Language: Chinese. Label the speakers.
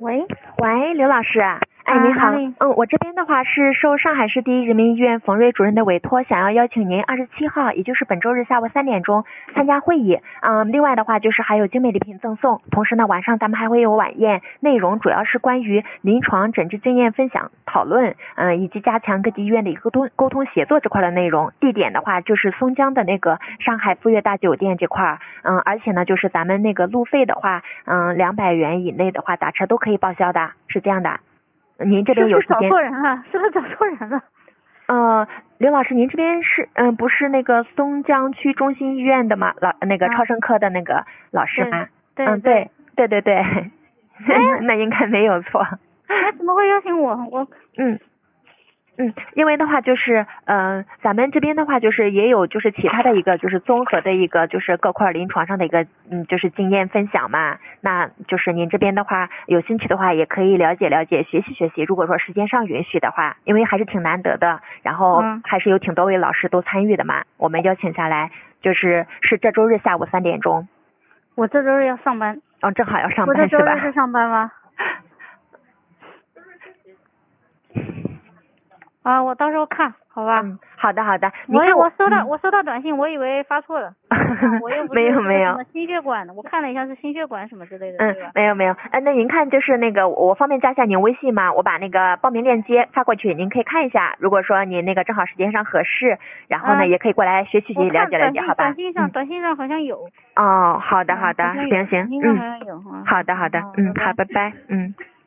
Speaker 1: 喂，
Speaker 2: 喂，刘老师，哎，您好，我这边的话是受上海市第一人民医院冯瑞主任的委托，想要邀请您27号，也就是本周日下午3点钟参加会议。另外的话就是还有精美礼品赠送，同时呢晚上咱们还会有晚宴，内容主要是关于临床诊治经验分享讨论，以及加强各级医院的一个沟通协作这块的内容。地点的话就是松江的那个上海富悦大酒店这块，而且呢就是咱们那个路费的话，200元以内的话打车都可以报销的，是这样的。您这边有时间？
Speaker 1: 是不是找错人了？是不是找错人了？
Speaker 2: 刘老师，您这边是不是那个松江区中心医院的吗？那个超声科的那个老师吗？
Speaker 1: 对。
Speaker 2: 那应该没有错。
Speaker 1: 哎，怎么会邀请我？
Speaker 2: 因为的话就是咱们这边的话就是也有就是其他的一个就是综合的一个就是各块临床上的一个就是经验分享嘛，那就是您这边的话有兴趣的话也可以了解了解学习，如果说时间上允许的话，因为还是挺难得的，然后还是有挺多位老师都参与的嘛，我们邀请下来是这周日下午3点钟。
Speaker 1: 我这周日要上班。
Speaker 2: 正好要上班是吧？
Speaker 1: 我这周日是上班吗？我到时候看好吧。
Speaker 2: 好的。
Speaker 1: 我收到短信，我以为发错了。我又不是什么心血管的，我看了一下是心血管什么之类的。对吧？
Speaker 2: 没有。那您看就是那个我方便加一下您微信吗？我把那个报名链接发过去，您可以看一下。如果说您那个正好时间上合适，然后呢也可以过来学习了解了解，好吧？
Speaker 1: 短信上好像有。
Speaker 2: 好的，行。
Speaker 1: 应该好像有。
Speaker 2: 好的，好，拜拜。